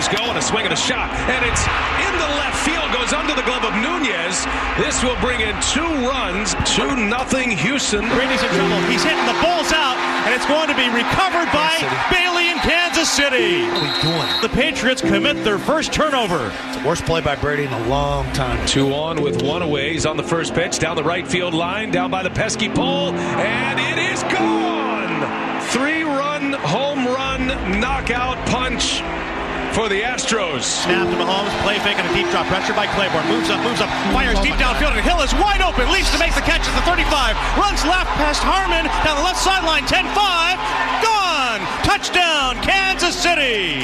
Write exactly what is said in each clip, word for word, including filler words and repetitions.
Reds go, and a swing and a shot. And it's into left field, goes under the glove of Nunez. This will bring in two runs, two nothing Houston. Brady's in trouble. He's hitting the balls out, and it's going to be recovered by Bailey in Kansas City. What are we doing? The Patriots commit their first turnover. It's the worst play by Brady in a long time. Two on with one away. He's on the first pitch, down the right field line, down by the pesky pole, and it is gone! Three-run, home run, knockout punch for the Astros. Snap to Mahomes, play fake and a deep drop. Pressure by Claiborne. Moves up, moves up, fires deep downfield, and Hill is wide open. Leaps to make the catch at the thirty-five. Runs left past Harmon, down the left sideline, ten five. Gone! Touchdown, Kansas City!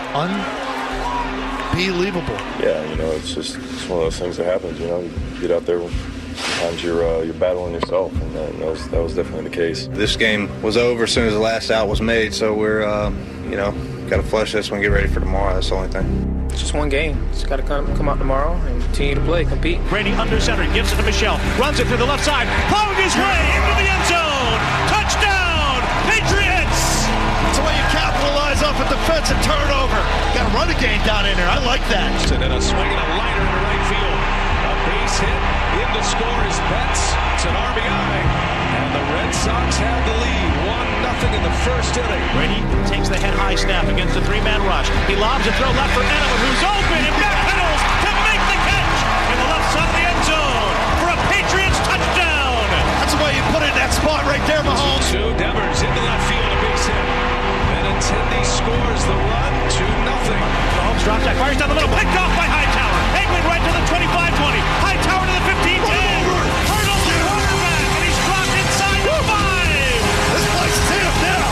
Unbelievable. Yeah, you know, it's just it's one of those things that happens, you know. You get out there, sometimes you're, uh, you're battling yourself, and that, that, was, that was definitely the case. This game was over as soon as the last out was made, so we're, uh, you know, got to flush this one, get ready for tomorrow. That's the only thing. It's just one game. Just got to come come out tomorrow and continue to play, compete. Brady under center, gives it to Michelle, runs it through the left side, plowing his way into the end zone. Touchdown, Patriots! That's the way you capitalize off a defensive turnover. Got to run a game down in there. I like that. And then a swing and a liner in the right field. A base hit in to score is Betts. It's an R B I. And the Red Sox have the lead, one nothing in the first inning. Brady takes the head-high snap against the three-man rush. He lobs a throw left for Edelman, who's open and backpedals to make the catch in the left side of the end zone for a Patriots touchdown. That's the way you put it in that spot right there, Mahomes. Two Devers into left field, a base hit. Benintendi scores the run, two nothing. Mahomes drops back, fires down the middle, picked off by Hightower. Eggman right to the twenty-five twenty. Hightower to the fifteen ten. Hurdles the quarterback, and he's dropped inside the five. This place is in him now.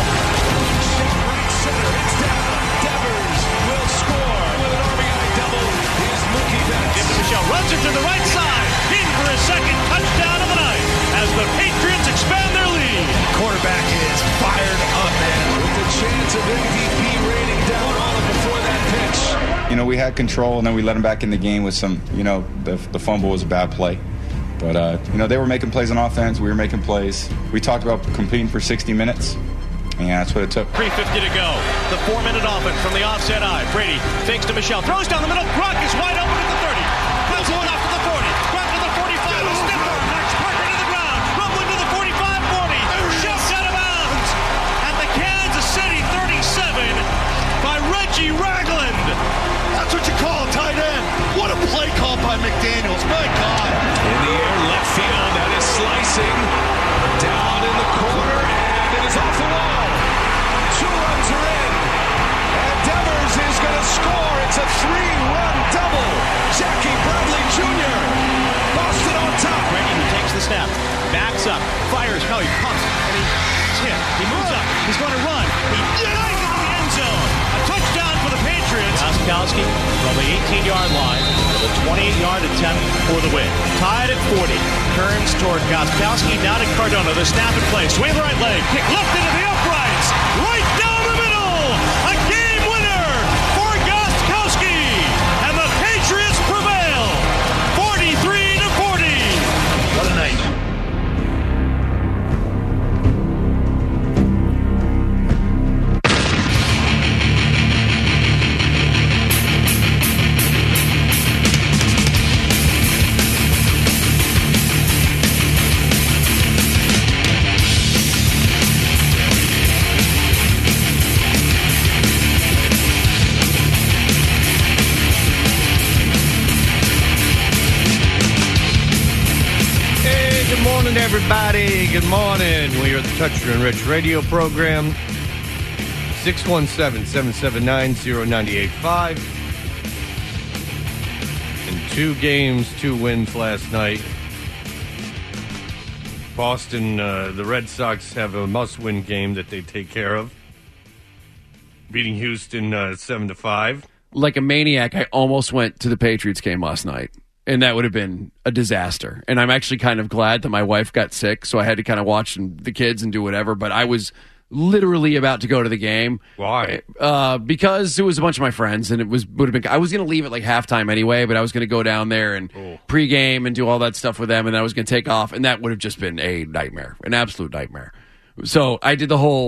Right center, it's down. Devers will score with an R B I double. Is Mookie Betts. Jim Michelle runs it to the right side, in for his second touchdown of the night as the Patriots expand their lead. Quarterback is fired up, man. With the chance of M V P rating down on him before that pitch. You know, we had control, and then we let them back in the game with some, you know, the, the fumble was a bad play. But, uh, you know, they were making plays on offense. We were making plays. We talked about competing for sixty minutes, and that's what it took. three fifty to go. The four-minute offense from the offset eye. Brady fakes to Michelle. Throws down the middle. Gronk is wide open at the thirty. Cuts one off to the forty. Gronk to the forty-five. A sniffer. Knocks Parker to the ground. Rumbling to the forty-five forty. Shoved out of bounds. At the Kansas City thirty-seven by Reggie Ragland. That's what you call a tight end. What a play call by McDaniels. My God. In the air, left field. That is slicing. Down in the corner, and it is off the wall. Two runs are in. And Devers is going to score. It's a three-run double. Jackie Bradley Junior Boston on top. Brady, who takes the snap, backs up, fires. No, he pumps, and he's hit. He moves up. He's going to run. He dives into the end zone. A touchdown for the Patriots. Gostkowski from the eighteen-yard line to the twenty-eight-yard attempt for the win. Tied at forty. Turns toward Gostkowski. Now to Cardona. The snap and play. Swing the right leg. Kick left into the uprights. Right down the middle. A game winner for Gostkowski. And the Patriots prevail. forty-three to forty. What a night. Everybody, good morning. We are the Toucher and Rich radio program. six one seven, seven seven nine, zero nine eight five. In two games, two wins last night. Boston, uh, the Red Sox have a must-win game that they take care of. Beating Houston uh, seven to five. Like a maniac, I almost went to the Patriots game last night. And that would have been a disaster. And I'm actually kind of glad that my wife got sick, so I had to kind of watch the kids and do whatever. But I was literally about to go to the game. Why? Uh, because it was a bunch of my friends, and it was would have been. I was going to leave at like halftime anyway, but I was going to go down there and oh. pregame and do all that stuff with them, and then I was going to take off, and that would have just been a nightmare, an absolute nightmare. So I did the whole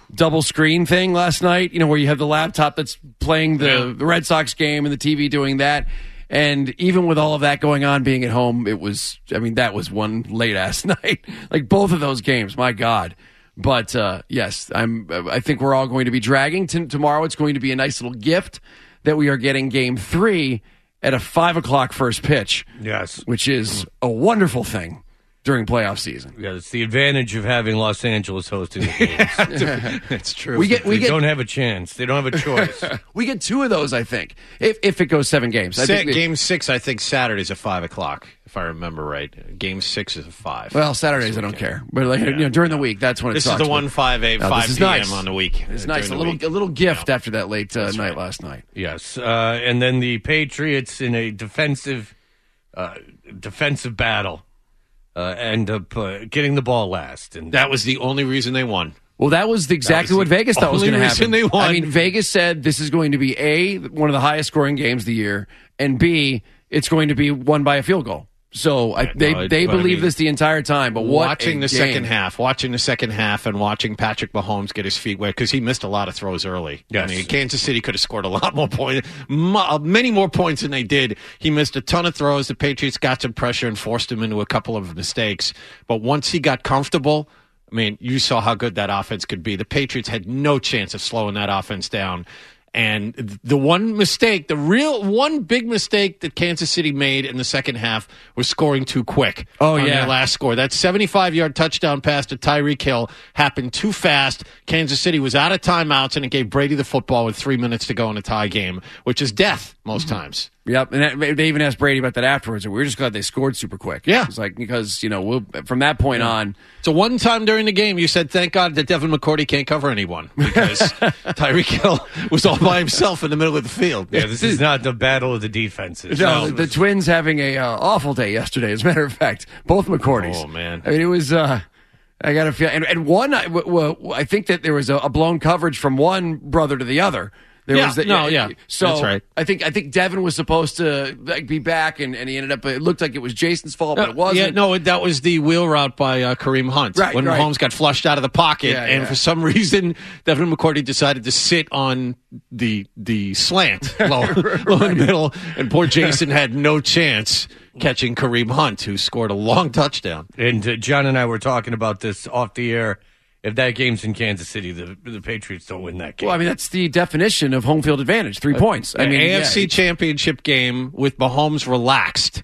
double screen thing last night, you know, where you have the laptop that's playing the, Yeah. the Red Sox game and the T V doing that. And even with all of that going on, being at home, it was, I mean, that was one late-ass night. Like, both of those games, my God. But, uh, yes, I'm, I think we're all going to be dragging. T- tomorrow it's going to be a nice little gift that we are getting game three at a five o'clock first pitch. Yes. Which is a wonderful thing during playoff season. Yeah, it's the advantage of having Los Angeles hosting the games. It's true. We get, we they get, don't have a chance. They don't have a choice. we get two of those, I think, if if it goes seven games. I Se- think they- game six, I think Saturday's at five o'clock, if I remember right. Game six is at five. Well, Saturdays I don't care, but like, you know, during the week, that's when it This sucks. is the but- one five eight No, five this is p.m. nice. on the week. It's uh, nice, a during the little week. a little gift after that late uh, night last night. Yes, uh, and then the Patriots in a defensive uh, defensive battle uh, end up uh, getting the ball last, and That was the only reason they won. Well, that was exactly was what the Vegas thought was only going to reason happen. they won. I mean, Vegas said this is going to be A, one of the highest scoring games of the year, and B, it's going to be won by a field goal. So I, they no, it- they but I believe mean, this the entire time. But what watching a the game. second half, watching the second half, and watching Patrick Mahomes get his feet wet because he missed a lot of throws early. Yes. I mean, Kansas City could have scored a lot more points, mo- many more points than they did. He missed a ton of throws. The Patriots got some pressure and forced him into a couple of mistakes. But once he got comfortable, I mean, you saw how good that offense could be. The Patriots had no chance of slowing that offense down. And the one mistake, the real one big mistake that Kansas City made in the second half was scoring too quick. Oh, on yeah. their last score. That seventy-five-yard touchdown pass to Tyreek Hill happened too fast. Kansas City was out of timeouts, and it gave Brady the football with three minutes to go in a tie game, which is death most times. Yep, and that, they even asked Brady about that afterwards. And we were just glad they scored super quick. Yeah. It's like because you know we'll, from that point on. So one time during the game, you said, "Thank God that Devin McCourty can't cover anyone," because Tyreek Hill was all by himself in the middle of the field. yeah, this is not the battle of the defenses. No, the, the Twins having a uh, awful day yesterday. As a matter of fact, both McCourtys. Oh, man. I mean, it was. Uh, I got to feel, and, and one. I, w- w- I think that there was a, a blown coverage from one brother to the other. There Yeah, was that, no, yeah, So that's right. I think I think Devin was supposed to like be back, and, and he ended up. It looked like it was Jason's fault, but it wasn't. Yeah, no, that was the wheel route by uh, Kareem Hunt. Right, when right. Mahomes got flushed out of the pocket, Yeah, and yeah. for some reason, Devin McCourty decided to sit on the the slant low, low in the middle, and poor Jason had no chance catching Kareem Hunt, who scored a long touchdown. And uh, John and I were talking about this off the air. If that game's in Kansas City, the the Patriots don't win that game. Well, I mean, that's the definition of home field advantage. Three points. I An mean, A F C yeah, Championship game with Mahomes relaxed.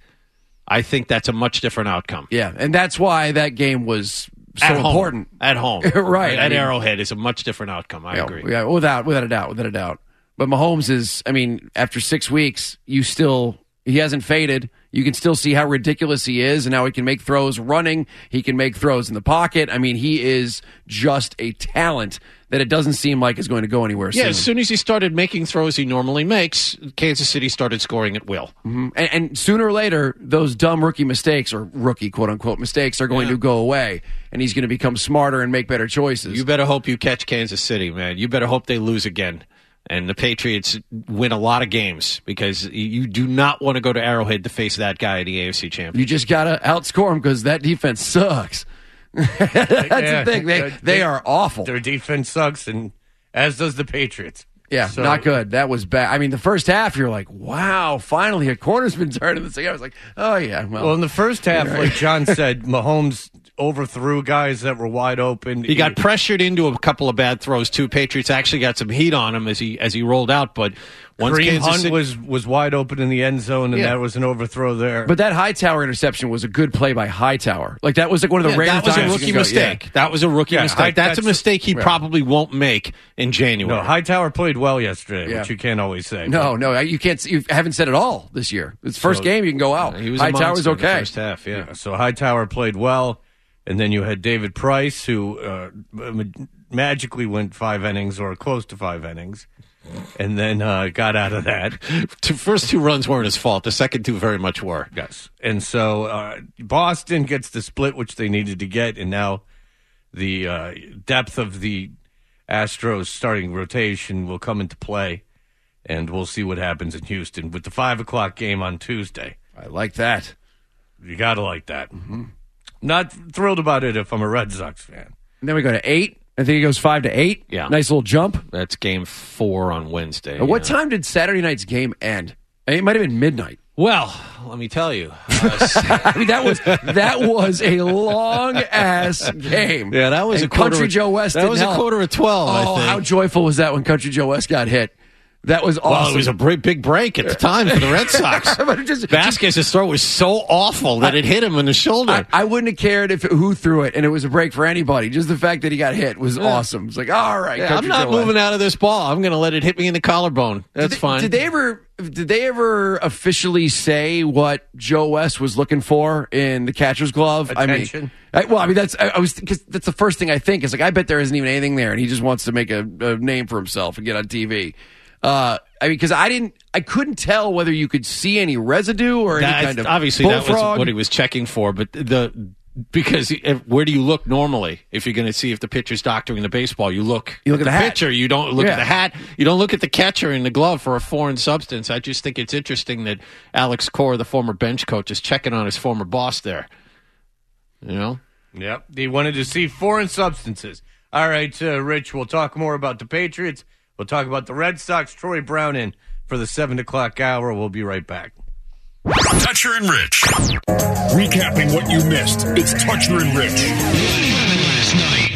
I think that's a much different outcome. yeah, and that's why that game was so At home. important. At home. Right, At I mean- Arrowhead is a much different outcome. I Yeah, agree. Yeah, without without a doubt, without a doubt. But Mahomes is, I mean, after six weeks, you still he hasn't faded. You can still see how ridiculous he is and how he can make throws running. He can make throws in the pocket. I mean, he is just a talent that it doesn't seem like is going to go anywhere Yeah, soon. as soon as he started making throws he normally makes, Kansas City started scoring at will. And, and sooner or later, those dumb rookie mistakes or rookie quote unquote mistakes are going Yeah. to go away, and he's going to become smarter and make better choices. You better hope you catch Kansas City, man. You better hope they lose again. And the Patriots win a lot of games because you do not want to go to Arrowhead to face that guy in the A F C Championship. You just got to outscore him because that defense sucks. That's Yeah. the thing. They, Uh, they they- are awful. Their defense sucks, and as does the Patriots. Yeah, So- not good. That was bad. I mean, the first half, you're like, wow, finally a corner's been turned. In the second, I was like, oh, yeah. Well, Well, in the first half, like John said, Mahomes overthrew guys that were wide open. He got pressured into a couple of bad throws too. Patriots actually got some heat on him as he as he rolled out, but once Kareem Kansas Hunt City was, was wide open in the end zone, and Yeah. that was an overthrow there. but that Hightower interception was a good play by Hightower. Like, that was like one of the Yeah, rare that was times a you rookie can go- mistake. yeah. That was a rookie Yeah, mistake. High- that's, a that's- mistake he yeah. probably won't make in January. no, Hightower played well yesterday, Yeah. which you can't always say. No, no, you can't. You haven't said it all this year. It's first So- game, you can go out. he was a Hightower's monster in the okay. first half, yeah. Yeah, so Hightower played well, and then you had David Price, who uh, ma- magically went five innings or close to five innings, and then uh, got out of that. The first two runs weren't his fault. The second two very much were. Yes. And so uh, Boston gets the split which they needed to get, and now the uh, depth of the Astros starting rotation will come into play, and we'll see what happens in Houston with the five o'clock game on Tuesday. I like that. You got to like that. Mm-hmm. Not thrilled about it if I'm a Red Sox fan. And then we go to eight I think it goes five to eight. Yeah. Nice little jump. That's game four on Wednesday. At what yeah. time did Saturday night's game end? It might have been midnight. Well, let me tell you. Uh, I mean, that was that was a long ass game. Yeah, that was and a quarter Country of, Joe West. That was help. a quarter of twelve. Oh, I think. how joyful was that when Country Joe West got hit? That was awesome. Well, it was a big, big break at the time for the Red Sox. just, Vasquez's throw was so awful that I, it hit him in the shoulder. I, I wouldn't have cared if who threw it, and it was a break for anybody. Just the fact that he got hit was yeah. awesome. It's like, all right, yeah, I'm not Joe moving West. out of this ball. I'm going to let it hit me in the collarbone. That's did they, fine. Did they ever? Did they ever officially say what Joe West was looking for in the catcher's glove? Attention. I mean, I, well, I mean that's I, I was because that's the first thing I think is like I bet there isn't even anything there, and he just wants to make a, a name for himself and get on T V. Uh, I mean, because I didn't, I couldn't tell whether you could see any residue or any That's, kind of obviously that bullfrog. was what he was checking for, but the because if, where do you look normally if you're going to see if the pitcher's doctoring the baseball? You look, you look at at the, the hat. pitcher. You don't look Yeah. at the hat. You don't look at the catcher in the glove for a foreign substance. I just think it's interesting that Alex Cora, the former bench coach, is checking on his former boss there. You know. Yep, he wanted to see foreign substances. All right, uh, Rich, we'll talk more about the Patriots. We'll talk about the Red Sox. Troy Brown in for the seven o'clock hour. We'll be right back. Toucher and Rich. Recapping what you missed. It's Toucher and Rich. Last night.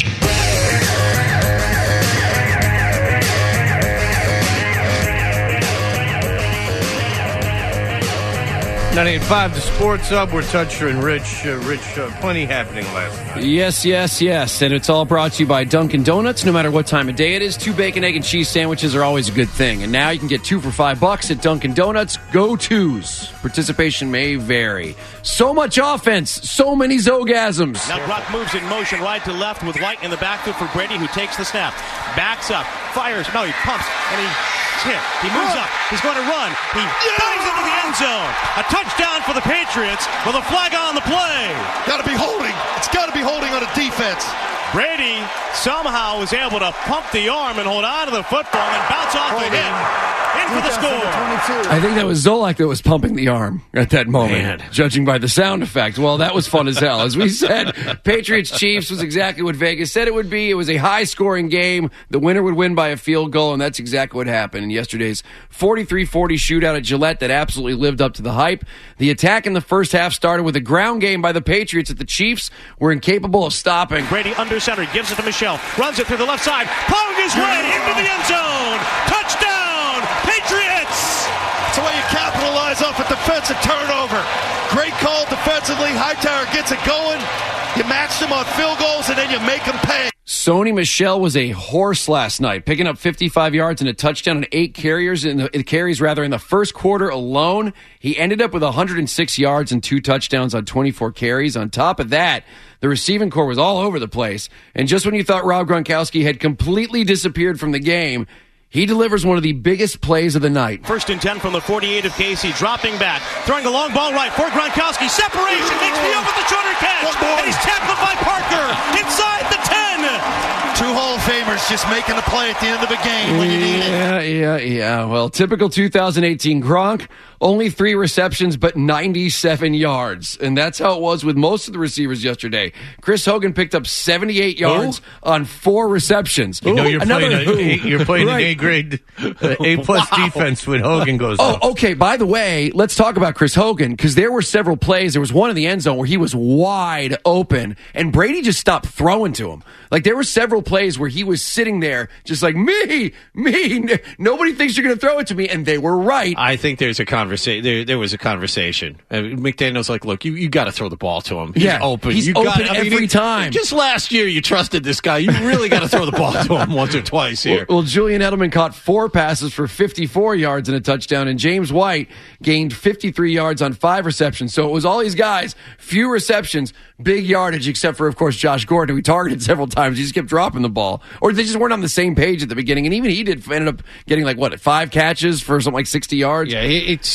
ninety-eight point five, the Sports Hub. We're Toucher and Rich. Uh, Rich, uh, plenty happening last night. Yes, yes, yes. And it's all brought to you by Dunkin' Donuts. No matter what time of day it is, two bacon, egg, and cheese sandwiches are always a good thing. And now you can get two for five bucks at Dunkin' Donuts. Go-tos. Participation may vary. So much offense. So many zogasms. Now Gronk moves in motion right to left with White in the backfield for Brady, who takes the snap. Backs up. Fires. No, he pumps. And he... hit. He moves up. He's going to run. He dives into the end zone. A touchdown for the Patriots with a flag on the play. Got to be holding. It's got to be holding on a defense. Brady somehow was able to pump the arm and hold on to the football and bounce off the hit. In for the score. I think that was Zolak that was pumping the arm at that moment, Man. judging by the sound effect. Well, that was fun as hell. As we said, Patriots-Chiefs was exactly what Vegas said it would be. It was a high-scoring game. The winner would win by a field goal, and that's exactly what happened in yesterday's forty-three forty shootout at Gillette that absolutely lived up to the hype. The attack in the first half started with a ground game by the Patriots that the Chiefs were incapable of stopping. Brady under center, gives it to Michelle, runs it through the left side, pong his way into the end zone. Touchdown, Patriots! That's the way you capitalize off a defensive turnover. Great call defensively. Hightower gets it going. You match them on field goals, and then you make them pay. Sony Michel was a horse last night, picking up fifty-five yards and a touchdown and eight carriers in the carries rather in the first quarter alone. He ended up with one hundred six yards and two touchdowns on twenty-four carries. On top of that, the receiving core was all over the place. And just when you thought Rob Gronkowski had completely disappeared from the game, he delivers one of the biggest plays of the night. First and ten from the forty-eight of Casey, dropping back, throwing a long ball right for Gronkowski. Separation, makes me over the shorter catch, and he's tackled by Parker inside the ten. Two Hall of Famers just making a play at the end of a game when you need it. Yeah, yeah, yeah. Well, typical two thousand eighteen Gronk, only three receptions, but ninety-seven yards. And that's how it was with most of the receivers yesterday. Chris Hogan picked up seventy-eight yards Ooh. on four receptions. You know you're Another playing, a, who. you're playing Right. an A grade, A plus Wow. defense when Hogan goes off. Oh, okay. By the way, let's talk about Chris Hogan because there were several plays. There was one in the end zone where he was wide open, and Brady just stopped throwing to him. Like there were several plays where he was sitting there just like, me, me. N- Nobody thinks you're going to throw it to me, and they were right. I think there's a conversation. There, there was a conversation. Uh, McDaniel's like, look, you, you got to throw the ball to him. He's Yeah, open. he's you open gotta, I mean, every he- time. Just last year, you trusted this guy. You really got to throw the ball to him once or twice here. Well, well, Julian Edelman caught four passes for fifty-four yards and a touchdown, and James White gained fifty-three yards on five receptions. So it was all these guys, few receptions, big yardage, except for, of course, Josh Gordon, who he targeted several times. He just kept dropping the ball. Or they just weren't on the same page at the beginning. And even he did ended up getting, like, what, five catches for something like sixty yards? Yeah, it- it's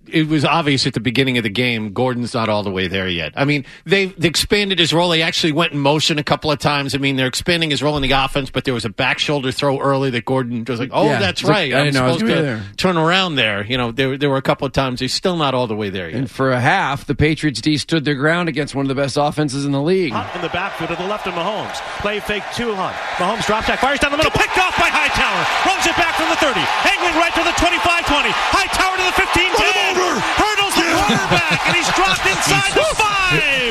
it was obvious at the beginning of the game, Gordon's not all the way there yet. I mean, they've they expanded his role. They actually went in motion a couple of times. I mean, they're expanding his role in the offense, but there was a back shoulder throw early that Gordon was like, oh, Yeah, that's it's like, right. I I'm didn't know I was supposed to gonna be there. turn around there. You know, there, there were a couple of times. He's still not all the way there yet. And for a half, the Patriots D stood their ground against one of the best offenses in the league. Hunt in the backfield to the left of Mahomes. Play fake to Hunt. Mahomes drops back, fires down the middle, picked off by Hightower. Runs it back from the thirty. Angling right to the twenty-five twenty. Hightower to the fifteen ten. Hurdles the quarterback, and he's dropped inside the five.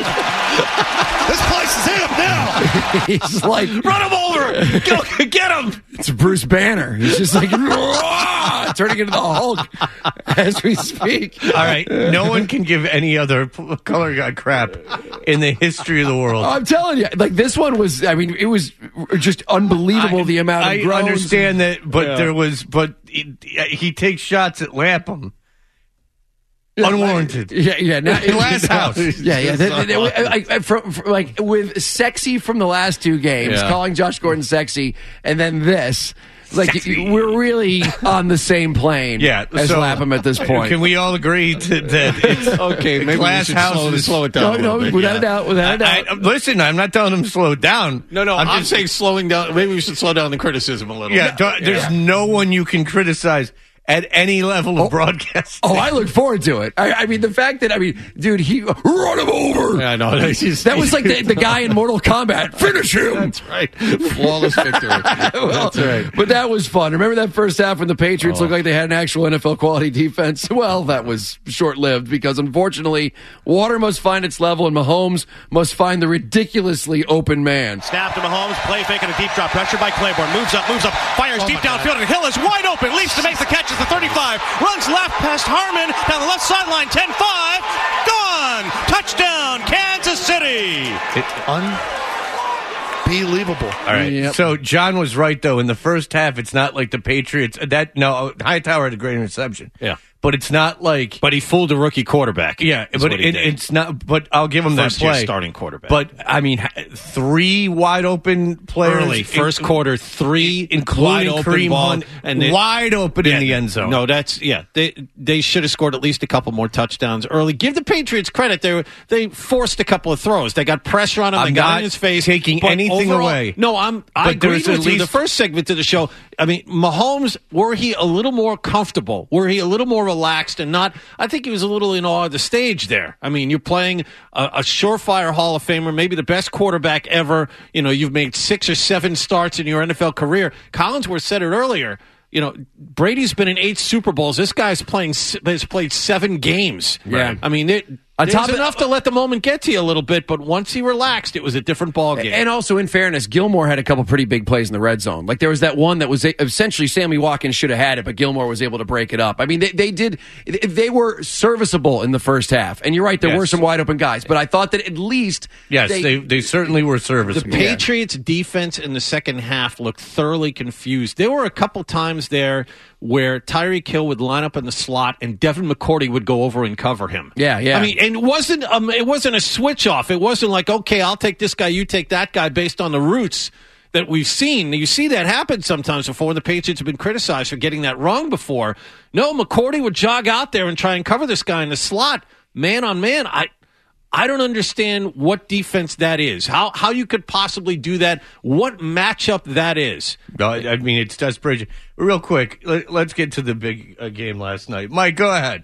This place is him now. He's like, run him over. Go, get him. It's Bruce Banner. He's just like turning into the Hulk as we speak. All right, no one can give any other p- color guy crap in the history of the world. I'm telling you, like this one was. I mean, it was just unbelievable. I, the amount of I groans. understand that, but Yeah. there was, but he, he takes shots at Lapham. Unwarranted. Yeah, yeah. Now, Glass house. Yeah, yeah. They- they- they- I- I- from- from- like with sexy from the last two games, Yeah. calling Josh Gordon sexy, and then this. Like Sexy. we're really on the same plane. Yeah, as so- Lapham at this point. Can we all agree to, that it's Okay, maybe we glass should house slow, is- slow it down No, a little no, bit. without yeah. a doubt, without a doubt. I, I, listen, I'm not telling him to slow down. No, no, I'm, I'm just saying slowing down. Maybe we should slow down the criticism a little. Yeah, don't- there's no one you can criticize at any level of broadcast. Oh, I look forward to it. I, I mean, the fact that I mean, dude, he run him over. Yeah, I know. That was like the, the guy in Mortal Kombat. Finish him. That's right. Flawless victory. Well, That's right. But that was fun. Remember that first half when the Patriots Oh. looked like they had an actual N F L quality defense? Well, that was short lived because unfortunately, water must find its level and Mahomes must find the ridiculously open man. Snap to Mahomes, play fake and a deep drop. Pressure by Claiborne. Moves up, moves up, fires deep downfield, and Hill is wide open. Leaps to make the catch at the thirty-five. Runs left past Harmon. Down the left sideline. ten five. Gone. Touchdown, Kansas City. Unbelievable. All right. Yep. So John was right though. In the first half, it's not like the Patriots. That no, Hightower had a great interception. Yeah. But it's not like. But he fooled a rookie quarterback. Yeah, is but what he it, did. it's not. But I'll give him that First year play. starting quarterback. But I mean, ha- three wide open players early first in- quarter, three including wide open Kareem ball, Hunt, and they- wide open Yeah, in the end zone. No, that's yeah. They they should have scored at least a couple more touchdowns early. Give the Patriots credit. They they forced a couple of throws. They got pressure on him. I'm they got not in his face. taking But anything overall- away. No, I'm. I But agree there's with at you. The least- first segment of the show. I mean, Mahomes. Were he a little more comfortable? Were he a little more relaxed and not? I think he was a little in awe of the stage there. I mean, you're playing a, a surefire Hall of Famer, maybe the best quarterback ever. You know, you've made six or seven starts in your N F L career. Collinsworth said it earlier. You know, Brady's been in eight Super Bowls. This guy's playing has played seven games. Yeah. I mean, it, On there's top of- enough to let the moment get to you a little bit, but once he relaxed, it was a different ball game. And also, in fairness, Gilmore had a couple pretty big plays in the red zone. Like there was that one that was essentially Sammy Watkins should have had it, but Gilmore was able to break it up. I mean, they, they did. They were serviceable in the first half. And you're right, there Yes. were some wide open guys, but I thought that at least Yes, they, they they certainly were The serviceable. Patriots defense in the second half looked thoroughly confused. There were a couple times there where Tyreek Hill would line up in the slot and Devin McCourty would go over and cover him. Yeah, yeah. I mean, and it wasn't um, it wasn't a switch off. It wasn't like, okay, I'll take this guy, you take that guy based on the routes that we've seen. You see that happen sometimes before. The Patriots have been criticized for getting that wrong before. No, McCourty would jog out there and try and cover this guy in the slot, man on man. I I don't understand what defense that is. How how you could possibly do that? What matchup that is? No, I I mean, it's desperation. Real quick, let, let's get to the big uh, game last night. Mike, go ahead.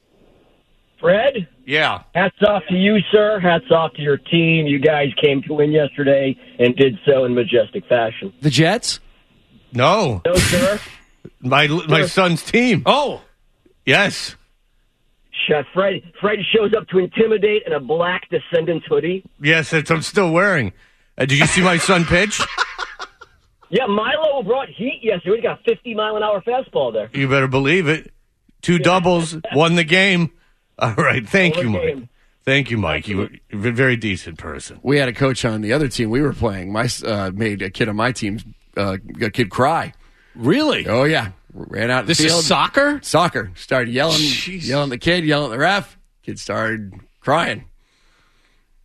Fred, Yeah. hats off to you, sir. Hats off to your team. You guys came to win yesterday and did so in majestic fashion. the Jets. No. No, sir. My my Sure. son's team. Oh, Yes. Chef Fred, Fred shows up to intimidate in a black Descendants hoodie. Yes, it's, I'm still wearing. Uh, did you see my son pitch? Yeah, Milo brought heat yesterday. We got a fifty mile an hour fastball there. You better believe it. Two doubles, won the game. All right. Thank Won you, the Mike. game. Thank you, Mike. You were a very decent person. We had a coach on the other team we were playing. My uh, made a kid on my team, uh, a kid cry. really? Oh yeah, ran out. This the field. is soccer? Soccer. Started yelling, Jeez. yelling at the kid, yelling at the ref. Kid started crying.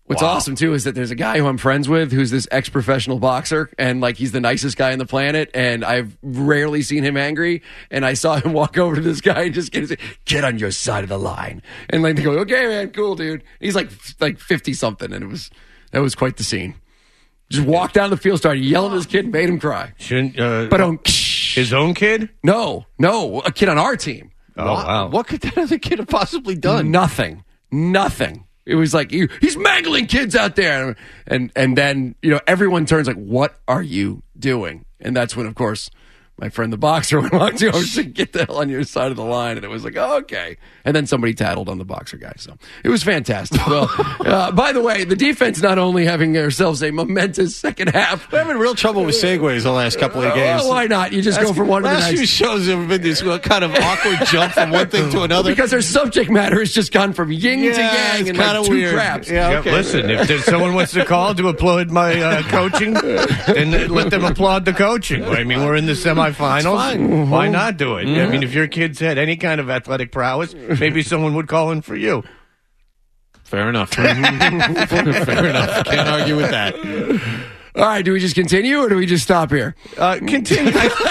What's Wow. awesome, too, is that there's a guy who I'm friends with who's this ex-professional boxer, and, like, he's the nicest guy on the planet, and I've rarely seen him angry, and I saw him walk over to this guy and just get, his, get on your side of the line. And, like, they go, okay, man, cool, dude. He's, like, like fifty-something, and it was that was quite the scene. Just walked down the field, started yelling at his kid, and made him cry. Shouldn't, uh, but um, his own kid? No, no, a kid on our team. Oh, wow. What could that other kid have possibly done? Nothing. Nothing. It was like, he's mangling kids out there. And and then, you know, everyone turns like, what are you doing? And that's when, of course, my friend the boxer walked over to get the hell on your side of the line. And it was like, oh, okay. And then somebody tattled on the boxer guy. So it was fantastic. Well, uh, by the way, the defense not only having themselves a momentous second half. We're having real trouble with segues the last couple of games. Well, why not? You just Last- go from one to the last next. few shows have been this kind of awkward jump from one thing to another. Because their subject matter has just gone from yin Yeah, to yang it's and like kinda two weird. craps. Yeah, Yeah, okay. listen, if there's someone wants to call to applaud my uh, coaching, then let them applaud the coaching. I mean, we're in the semifinals. Why not do it? I mean, if your kids had any kind of athletic prowess, maybe someone would call in for you. Fair enough. Fair enough. Can't argue with that. All right, do we just continue or do we just stop here? Uh, continue.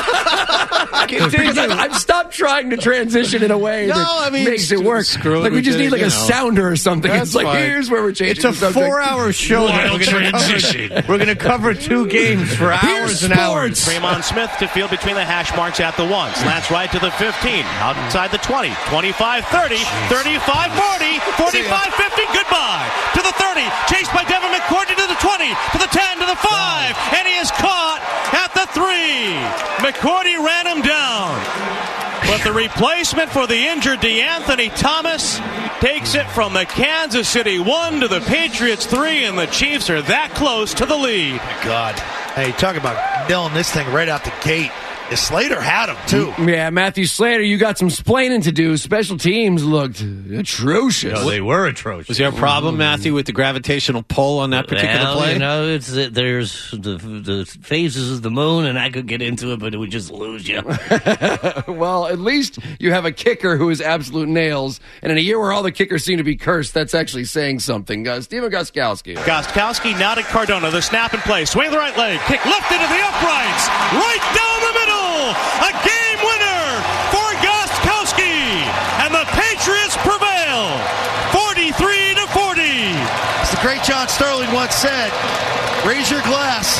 Because I've, I've stopped trying to transition in a way No, that I mean, makes it work. screw it, Like we we just did need it, like you a know. sounder or something. That's It's like, fine. here's where we're changing It's a the subject. four-hour show. that Wild We're gonna transition. cover- We're going to cover two games for hours Here's and hours. sports. Draymond Smith to field between the hash marks at the one. Slants right to the fifteen. Outside the twenty. twenty-five thirty. thirty-five forty. forty-five fifty. Goodbye. To the thirty. Chased by Devin McCourty to the twenty. To the ten. To the five. And he is caught at the three. McCourty ran him down. But the replacement for the injured DeAnthony Thomas takes it from the Kansas City one to the Patriots three, and the Chiefs are that close to the lead. God. Hey, talk about nailing this thing right out the gate. Yeah, Slater had him, too. Yeah, Matthew Slater, you got some splaining to do. Special teams looked atrocious. No, they were atrocious. Was there a problem, Matthew, with the gravitational pull on that particular well, play? You know, it's uh, there's the the phases of the moon, and I could get into it, but it would just lose you. Well, at least you have a kicker who is absolute nails. And in a year where all the kickers seem to be cursed, that's actually saying something. Uh, Steven Gostkowski. Gostkowski now to Cardona. The snap and play. Swing the right leg. Kick lifted to the uprights. Right down the middle. A game winner for Gostkowski. And the Patriots prevail. forty-three to forty. As the great John Sterling once said, raise your glass.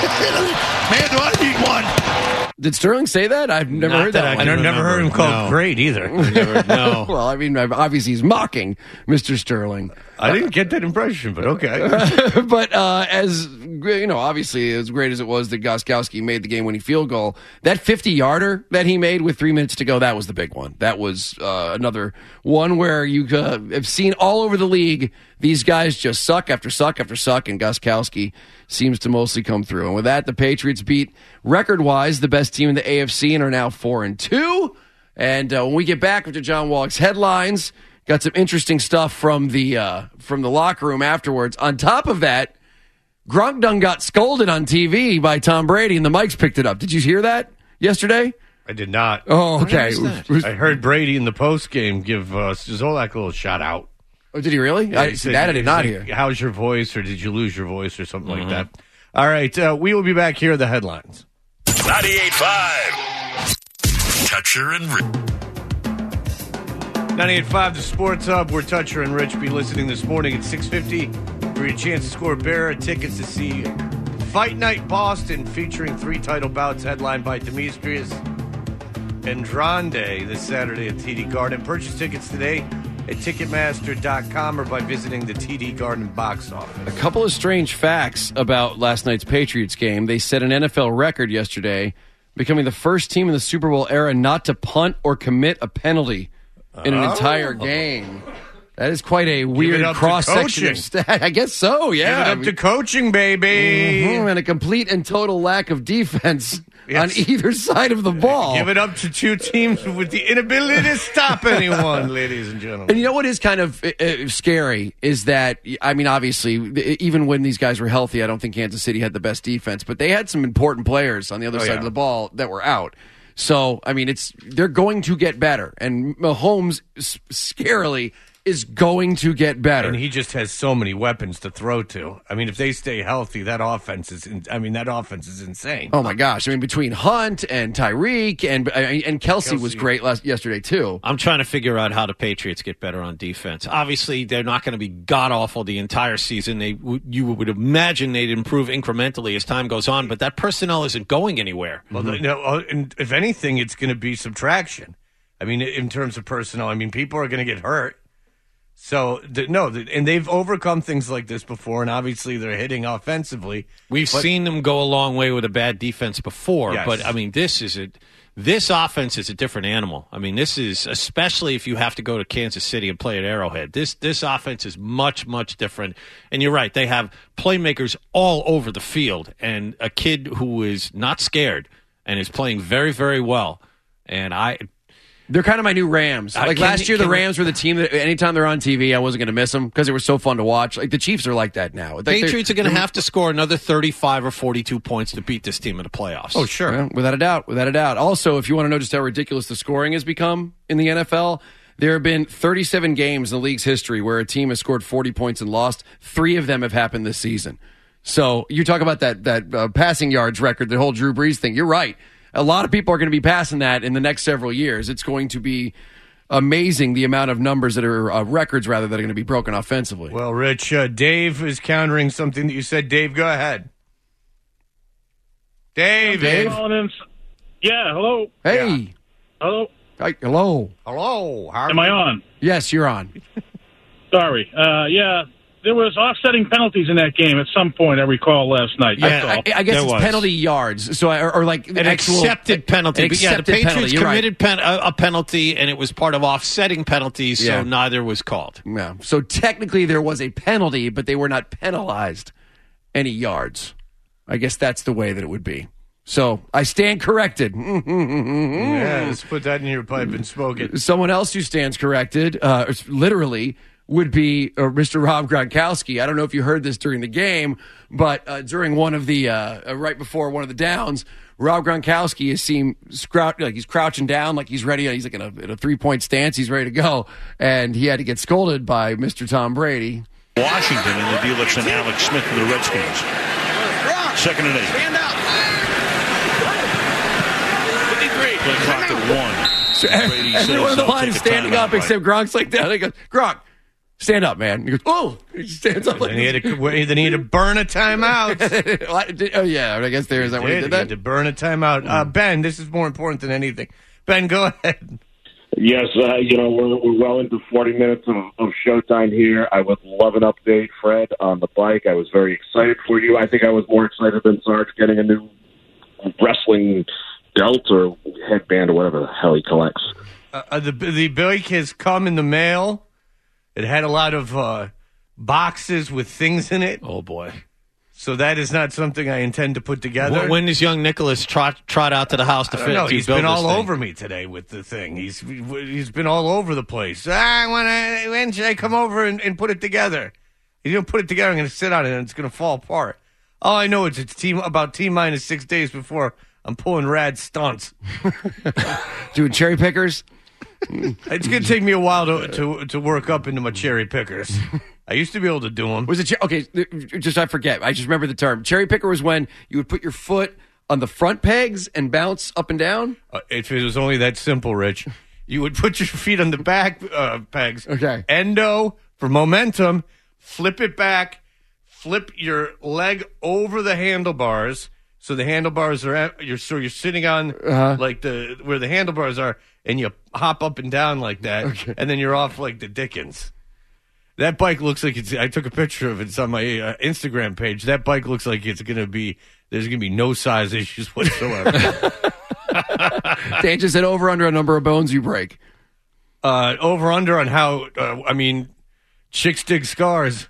Man, do I need one. Did Sterling say that? I've never Not heard that that I one. can never heard him called No. great either. Never, no. Well, I mean, obviously he's mocking Mister Sterling. I didn't get that impression, but okay. But uh, as, you know, obviously as great as it was that Gostkowski made the game-winning field goal, that fifty-yarder that he made with three minutes to go, that was the big one. That was uh, another one where you uh, have seen all over the league, these guys just suck after suck after suck, and Gostkowski seems to mostly come through. And with that, the Patriots beat, record-wise, the best team in the A F C and are now four and two. And uh, when we get back into John Wallach's headlines, got some interesting stuff from the uh, from the locker room afterwards. On top of that, Gronk done got scolded on T V by Tom Brady, and the mics picked it up. Did you hear that yesterday? I did not. Oh, okay. I heard Brady in the post game give uh, Zolak a little shout out. Oh, did he really? Yeah, I, he said- that I did he not said, hear. How's your voice, or did you lose your voice, or something like that? All right, uh, we will be back here. The headlines. ninety-eight point five. Toucher and Rich. ninety-eight point five, the Sports Hub, where Toucher and Rich be listening this morning at six fifty for your chance to score a pair of tickets to see Fight Night Boston, featuring three title bouts headlined by Demetrius Andrade this Saturday at T D Garden. Purchase tickets today at Ticketmaster dot com or by visiting the T D Garden box office. A couple of strange facts about last night's Patriots game. They set an N F L record yesterday, becoming the first team in the Super Bowl era not to punt or commit a penalty in an Oh. entire game. That is quite a it weird up to cross-section of coaching. stat. I guess so, yeah. Give it I up mean- to coaching, baby. Mhm, and a complete and total lack of defense Yes. on either side of the ball. Give it up to two teams with the inability to stop anyone, ladies and gentlemen. And you know what is kind of uh, uh, scary is that, I mean, obviously, even when these guys were healthy, I don't think Kansas City had the best defense, but they had some important players on the other Oh, side yeah. of the ball that were out. So, I mean, it's they're going to get better. And Mahomes s- scarily is going to get better. And he just has so many weapons to throw to. I mean, if they stay healthy, that offense is. In, I mean, that offense is insane. Oh my gosh! I mean, between Hunt and Tyreek and and Kelsey, Kelsey was great last yesterday too. I'm trying to figure out how the Patriots get better on defense. Obviously, they're not going to be god awful the entire season. They you would imagine they'd improve incrementally as time goes on, but that personnel isn't going anywhere. Well, mm-hmm. no, and if anything, it's going to be subtraction. I mean, in terms of personnel, I mean, people are going to get hurt. So, the, no, the, and they've overcome things like this before, and obviously they're hitting offensively. We've but, seen them go a long way with a bad defense before, yes. but, I mean, this is a, this offense is a different animal. I mean, this is, especially if you have to go to Kansas City and play at Arrowhead, this, this offense is much, much different. And you're right, they have playmakers all over the field, and a kid who is not scared and is playing very, very well. And I... They're kind of my new Rams. Like uh, last year, the Rams were the team that anytime they're on T V, I wasn't going to miss them because they were so fun to watch. Like the Chiefs are like that now. Like Patriots are going to have to score another thirty-five or forty-two points to beat this team in the playoffs. Oh, sure. Yeah, without a doubt. Without a doubt. Also, if you want to know just how ridiculous the scoring has become in the N F L, there have been thirty-seven games in the league's history where a team has scored forty points and lost. Three of them have happened this season. So you talk about that, that uh, passing yards record, the whole Drew Brees thing. You're right. A lot of people are going to be passing that in the next several years. It's going to be amazing the amount of numbers that are uh, records rather that are going to be broken offensively. Well, Rich, uh, Dave is countering something that you said. Dave, go ahead. Dave. Dave. Yeah, hello. Hey. Yeah. Hello. Hi, hello. Hello. How Am I on? Yes, you're on. Sorry. Uh, yeah. There was offsetting penalties in that game at some point, I recall, last night. Yeah, I, I guess there it's was. penalty yards. So, or, or like an actual, accepted penalty. An but yeah, the accepted Patriots penalty, committed right. pen, a, a penalty, and it was part of offsetting penalties, yeah. so neither was called. Yeah. So technically, there was a penalty, but they were not penalized any yards. I guess that's the way that it would be. So I stand corrected. Yeah, let's put that in your pipe and smoke it. Someone else who stands corrected, uh, literally, would be uh, Mister Rob Gronkowski. I don't know if you heard this during the game, but uh, during one of the, uh, right before one of the downs, Rob Gronkowski is seen scrou- like he's crouching down, like he's ready. He's like in a, in a three-point stance. He's ready to go. And he had to get scolded by Mister Tom Brady. Washington in the Felix and Alex Smith for the Redskins. Second and eight. Stand up. fifty-three. Play clock at one. So Brady everyone on the line is standing up, except Gronk's like that. He goes, Gronk, stand up, man. He goes, oh, he stands up. Like then, he had to, then he had to burn a timeout. Oh, yeah, I guess there is that. When he did that? He had to burn a timeout. Uh, Ben, this is more important than anything. Ben, go ahead. Yes, uh, you know, we're, we're well into forty minutes of, of showtime here. I would love an update, Fred, on the bike. I was very excited for you. I think I was more excited than Sarge getting a new wrestling belt or headband or whatever the hell he collects. Uh, the, the bike has come in the mail. It had a lot of uh, boxes with things in it. Oh, boy. So that is not something I intend to put together. When does young Nicholas trot, trot out to the house to fit? No, to he's build been all thing? over me today with the thing. He's he's been all over the place. Ah, when, I, when should I come over and, and put it together? He's going to put it together. I'm going to sit on it, and it's going to fall apart. All I know is it's team about T minus six days before I'm pulling rad stunts. Doing cherry pickers? It's going to take me a while to, to to work up into my cherry pickers. I used to be able to do them. Was it okay? Just I forget. I just remember the term. Cherry picker was when you would put your foot on the front pegs and bounce up and down. Uh, if it was only that simple, Rich, you would put your feet on the back uh, pegs. Okay. Endo for momentum. Flip it back. Flip your leg over the handlebars. So the handlebars are at, you're so you're sitting on uh-huh. like the where the handlebars are, and you hop up and down like that, okay. and then you're off like the Dickens. That bike looks like it's. I took a picture of it. It's on my uh, Instagram page. That bike looks like it's going to be. There's going to be no size issues whatsoever. Dan just said over under a number of bones you break. Uh, over under on how. Uh, I mean, chicks dig scars.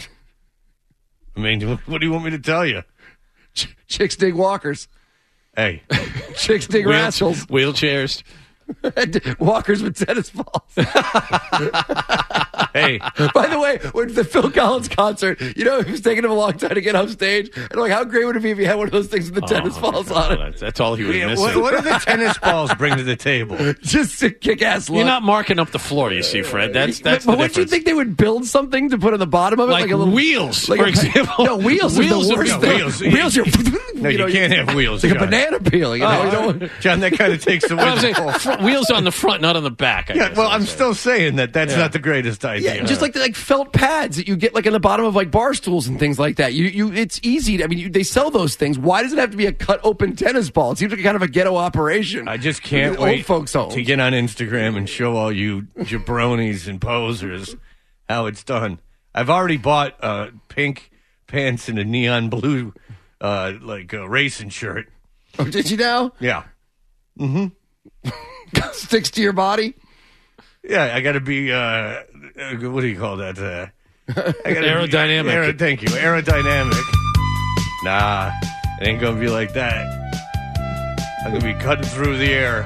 I mean, what do you want me to tell you? Ch- chicks dig walkers. Hey, chicks dig Wheel- rascals. Wheelchairs. Walkers with tennis balls. Hey. By the way, when the Phil Collins concert, you know, it was taking him a long time to get off stage. And like, how great would it be if he had one of those things with the Oh, tennis balls on it? That's, that's all he was Yeah, missing. what, what do the tennis balls bring to the table? Just a kick-ass look. You're not marking up the floor, you see, Fred. That's that's but the wouldn't you difference. think they would build something to put on the bottom of it? Like Like, a little wheels, like for a- example. No, wheels, Wheels is the are- worst no, thing. wheels. Wheels, you're, No, you know, can't have wheels. Like a John. banana peel. You know, Oh, you don't, John, that kind of takes away. I was the saying, whole- fr- wheels on the front, not on the back. I Yeah, guess well, I I'm would say. still saying that that's Yeah. not the greatest idea. yeah, just like the, like felt pads that you get like in the bottom of like bar stools and things like that. You you, it's easy. To, I mean, you, they sell those things. Why does it have to be a cut open tennis ball? It seems like kind of a ghetto operation. I just can't Old wait folks homes. to get on Instagram and show all you jabronis and posers how it's done. I've already bought uh, pink pants and a neon blue, uh, like uh, racing shirt. Oh, did you now? Yeah. Mm-hmm. Sticks to your body. Yeah, I got to be. Uh, uh, what do you call that? Uh, I gotta Aerodynamic. Be, aer- thank you. Aerodynamic. Nah, it ain't gonna be like that. I'm gonna be cutting through the air.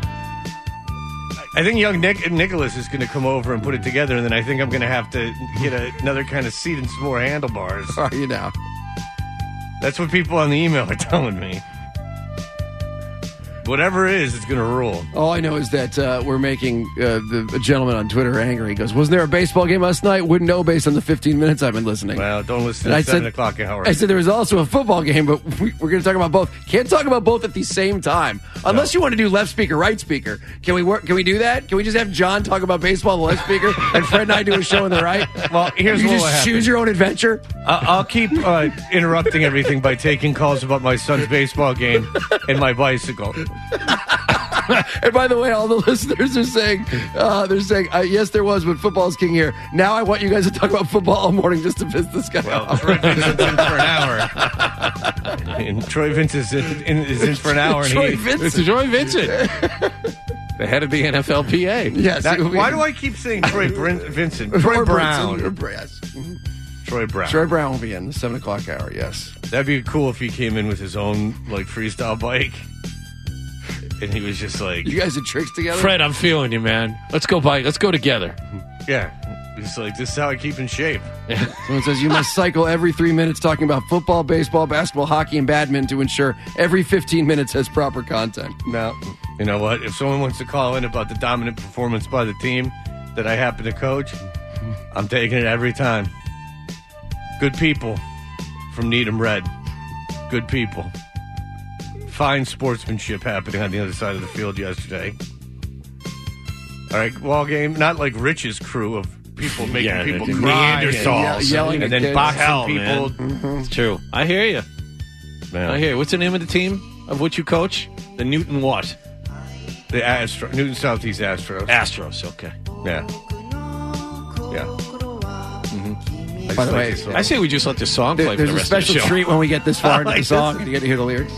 I think young Nick Nicholas is going to come over and put it together, and then I think I'm going to have to get a, another kind of seat and some more handlebars. Are you now? That's what people on the email are telling me. Whatever it is, it's going to rule. All I know is that uh, we're making uh, the a gentleman on Twitter angry. He goes, "Wasn't there a baseball game last night?" Wouldn't know based on the fifteen minutes I've been listening. Well, don't listen And to I seven said- o'clock hour. I said there was also a football game, but we, we're going to talk about both. Can't talk about both at the same time, unless you want to do left speaker, right speaker. Can we work? Can we do that? Can we just have John talk about baseball on the left speaker and Fred and I do a show on the right? Well, here's you what just will happen. choose your own adventure. I- I'll keep uh, interrupting everything by taking calls about my son's baseball game and my bicycle. And by the way, all the listeners are saying, uh, they're saying, uh, yes, there was, but football's king here. Now I want you guys to talk about football all morning just to piss this guy Well, off. Troy Vincent's in for an hour. And Troy Vincent is in, in, is in for an hour. And Troy he, Vincent. It's Troy Vincent, the head of the N F L P A. Yes. That- it would be- why do I keep saying Troy Brin- Vincent? Troy Or Brown. Brinson, or- yes. Troy Brown. Troy Brown will be in the seven o'clock hour, yes. That'd be cool if he came in with his own like freestyle bike, and he was just like, You guys did tricks together? Fred, I'm feeling you, man. Let's go by. Let's go together. yeah, he's like, this is how I keep in shape. Someone says you must cycle every three minutes talking about football, baseball, basketball, hockey, and badminton to ensure every fifteen minutes has proper content. Now, you know what? If someone wants to call in about the dominant performance by the team that I happen to coach, I'm taking it every time. Good people from Needham Red. Good people. Fine sportsmanship happening on the other side of the field yesterday. All right, ball game, not like Rich's crew of people making Yeah, people they- cry Neanderthals. and, Ye- yelling and at then kids. boxing Hell, people. man. It's true. I hear you. Man. I hear you. What's the name of the team of which you coach? The Newton what? The Astro, Newton Southeast Astros. Astros. Okay. Yeah. Yeah. Mm-hmm. By the way, I say we just let this song play There- for there's the a rest of special the show. treat when we get this far I into like the song this. and you get to hear the lyrics.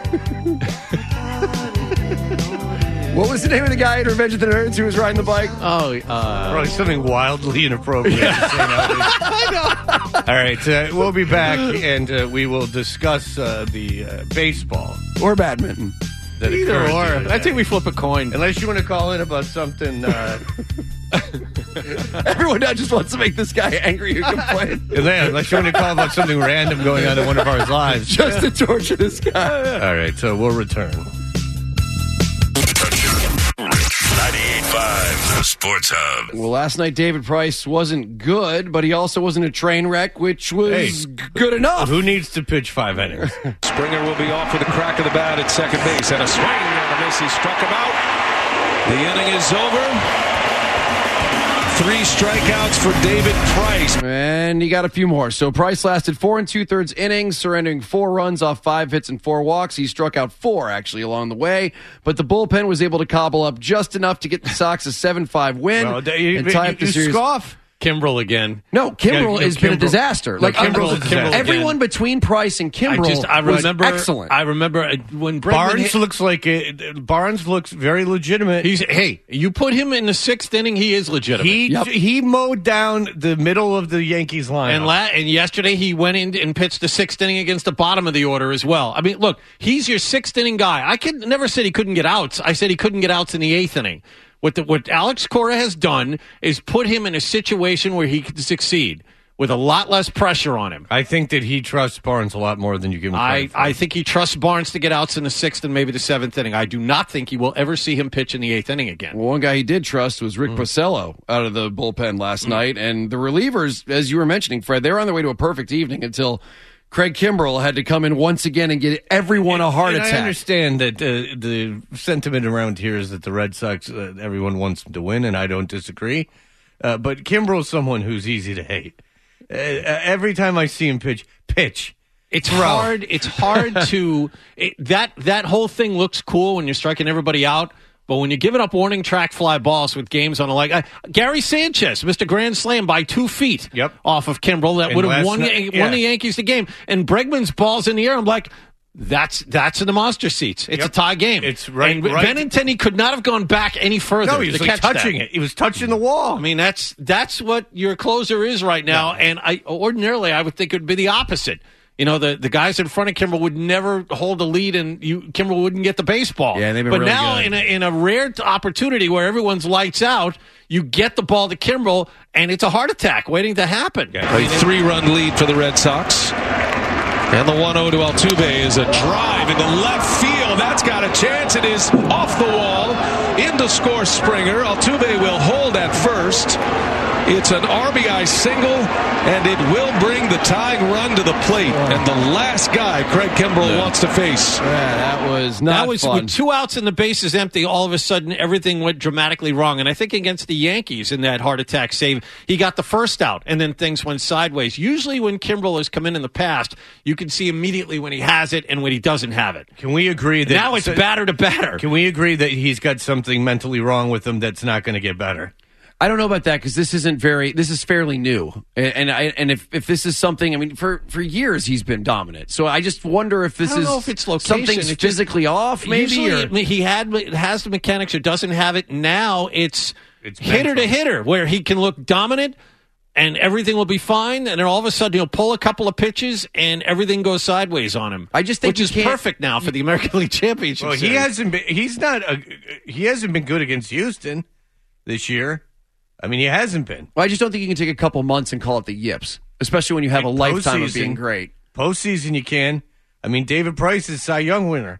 What was the name of the guy in Revenge of the Nerds who was riding the bike? Oh, uh, Probably something wildly inappropriate to say nowadays. I know. All right, uh, we'll be back and uh, we will discuss uh, the uh, baseball. Or badminton. That Either occurred the or. other I day. think we flip a coin. Unless you want to call in about something. Uh, Everyone now just wants to make this guy angry who complains. unless you want to call about something random going on in one of our lives. Just to torture this guy. All right, so we'll return. ninety-eight point five, the Sports Hub. Well, last night David Price wasn't good, but he also wasn't a train wreck, which was Hey. g- good enough. Who needs to pitch five innings? Springer will be off with a crack of the bat at second base. And a swing and a miss. He struck him out. The inning is over. Three strikeouts for David Price. And he got a few more. So Price lasted four and two thirds innings, surrendering four runs off five hits and four walks. He struck out four actually along the way, but the bullpen was able to cobble up just enough to get the Sox a seven five win Well, you, and tie you, up the you series. scoff. Kimbrel again. No, Kimbrel Yeah, has been a Kimbrel- disaster. No, Like Kimbrel's uh, a disaster. everyone between Price and Kimbrel I just I was remember excellent. I remember uh, when Bregman Barnes hit- looks like it, Barnes looks very legitimate. He's hey, you put him in the sixth inning, he is legitimate. He Yep. he mowed down the middle of the Yankees lineup. And, la- and yesterday he went in and pitched the sixth inning against the bottom of the order as well. I mean, look, he's your sixth inning guy. I could never said he couldn't get outs. I said he couldn't get outs in the eighth inning. What the, what Alex Cora has done is put him in a situation where he can succeed with a lot less pressure on him. I think that he trusts Barnes a lot more than you give him I, credit for. I think he trusts Barnes to get outs in the sixth and maybe the seventh inning. I do not think he will ever see him pitch in the eighth inning again. Well, one guy he did trust was Rick mm. Porcello out of the bullpen last mm. night. And the relievers, as you were mentioning, Fred, they were on their way to a perfect evening until Craig Kimbrell had to come in once again and get everyone a heart and attack. I understand that uh, the sentiment around here is that the Red Sox, uh, everyone wants them to win, and I don't disagree. Uh, but Kimbrell's someone who's easy to hate. Uh, every time I see him pitch, pitch. It's hard. It's hard to it, that that whole thing looks cool when you're striking everybody out, but when you're giving up warning track fly balls with games on a like uh, Gary Sanchez missed a grand slam by two feet yep. off of Kimbrell that would have won, night, won yeah. the Yankees the game, and Bregman's balls in the air. I'm like. That's that's in the monster seats. It's yep. a tie game. It's right. And right. Benintendi could not have gone back any further. No, he was to like catch touching that. it. He was touching the wall. I mean, that's that's what your closer is right now. Yeah. And I ordinarily I would think it would be the opposite. You know, the, the guys in front of Kimbrell would never hold a lead, and you Kimbrell wouldn't get the baseball. Yeah, they've been but really now good. in a in a rare opportunity where everyone's lights out, you get the ball to Kimbrell, and it's a heart attack waiting to happen. Yeah. A three-run lead for the Red Sox. And the one oh to Altuve is a drive into left field. That's got a chance. It is off the wall. In to score Springer. Altuve will hold at first. It's an R B I single, and it will bring the tying run to the plate. And the last guy Craig Kimbrell yeah. wants to face. Yeah, that was not That was fun. With two outs and the bases empty, all of a sudden everything went dramatically wrong. And I think against the Yankees in that heart attack save, he got the first out, and then things went sideways. Usually when Kimbrell has come in in the past, you can see immediately when he has it and when he doesn't have it. Can we agree that... Now it's so, batter to batter. Can we agree that he's got something mentally wrong with him that's not going to get better? I don't know about that because this isn't very. This is fairly new, and and, I, and if, if this is something, I mean, for, for years he's been dominant. So I just wonder if this I don't is know if it's location. something's It physically just, off. Maybe usually or, he had has the mechanics or doesn't have it. Now it's, it's hitter to hitter where he can look dominant and everything will be fine, and then all of a sudden he'll pull a couple of pitches and everything goes sideways on him. I just think which is perfect now for the American League Championship. Well, he hasn't been. He's not. A, he hasn't been good against Houston this year. I mean, he hasn't been. Well, I just don't think you can take a couple months and call it the yips, especially when you have like a lifetime of being great. Postseason, you can. I mean, David Price is Cy Young winner.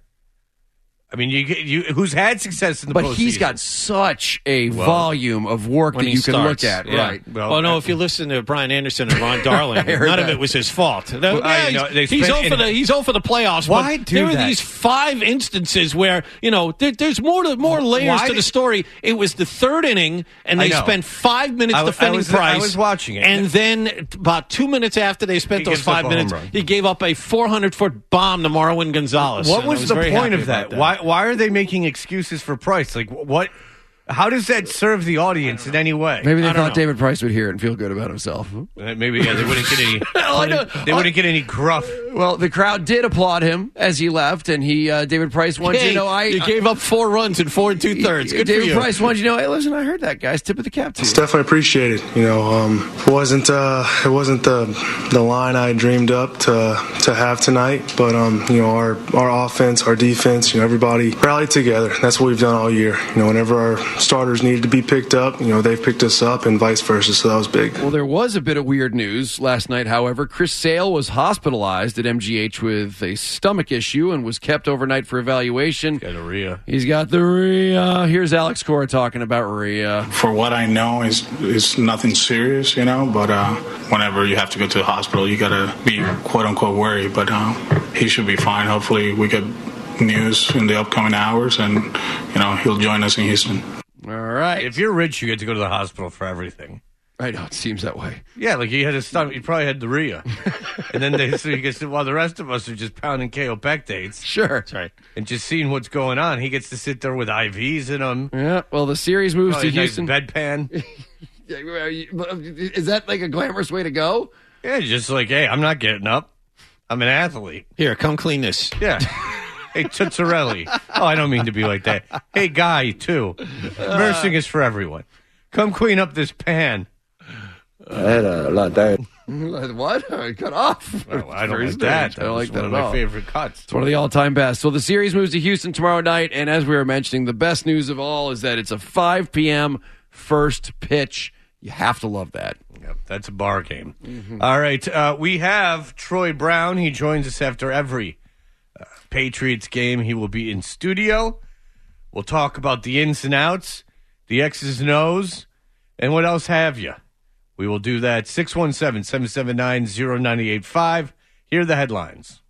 I mean, you you who's had success in the but postseason. He's got such a well, volume of work that you starts, can look at, yeah. right? Well, well, no, if you listen to Brian Anderson and Ron Darling, none that. of it was his fault. Well, yeah, I know, he's, he's, over the, he's over the playoffs. Why but do there that? are these five instances where, you know, there, there's more to, more layers Why to did, the story. It was the third inning, and they spent five minutes I, defending I was, Price. I was watching it. And then about two minutes after they spent he those five minutes, he gave up a four hundred foot bomb to Marwin Gonzalez. What was, was the point of that? that? Why, why are they making excuses for Price? Like, what? How does that serve the audience in any way? Maybe they I thought know. David Price would hear it and feel good about himself. Maybe yeah, they wouldn't get any. Well, I know. They wouldn't get any gruff. Well, the crowd did applaud him as he left, and he uh, David Price wanted Hey, you to know I you gave up four runs in four and two thirds. Good David for you. Price wanted you to know, hey, listen, I heard that, guys. Tip of the cap to you. It's definitely appreciated. You know, um, it wasn't uh, it wasn't the the line I dreamed up to to have tonight, but um, you know, our our offense, our defense, you know, everybody rallied together. That's what we've done all year. You know, whenever our starters needed to be picked up, you know, they've picked us up, and vice versa. So that was big. Well, there was a bit of weird news last night. However, Chris Sale was hospitalized at M G H with a stomach issue and was kept overnight for evaluation. Got a R I A. He's got the R I A. Here's Alex Cora talking about R I A. For what I know, is is nothing serious, you know. But uh, whenever you have to go to the hospital, you gotta be quote unquote worried. But uh, he should be fine. Hopefully, we get news in the upcoming hours, and you know he'll join us in Houston. All right. If you're rich, you get to go to the hospital for everything. I know, it seems that way. Yeah, like he had a stomach. He probably had the R I A. And then they, so he gets to, while the rest of us are just pounding kaopectates. Sure. That's right. And just seeing what's going on. He gets to sit there with I Vs in him. Yeah, well, the series moves Probably to a nice Houston. bedpan. Is that like a glamorous way to go? Yeah, just like, hey, I'm not getting up. I'm an athlete. Here, come clean this. Yeah. Hey, Tuzzarelli. Oh, I don't mean to be like that. Hey, Guy, too. Nursing is for everyone. Come clean up this pan. I had a lot of diet. What? Cut off. Well, I don't Very like that. strange. I don't was like that one of at my all. favorite cuts. It's one of the all-time best. So the series moves to Houston tomorrow night, and as we were mentioning, the best news of all is that it's a five p.m. first pitch. You have to love that. Yep, that's a bar game. Mm-hmm. All right, uh, we have Troy Brown. He joins us after every uh, Patriots game. He will be in studio. We'll talk about the ins and outs, the X's and O's, and what else have you. We will do that. six one seven, seven seven nine, zero nine eight five. Here are the headlines.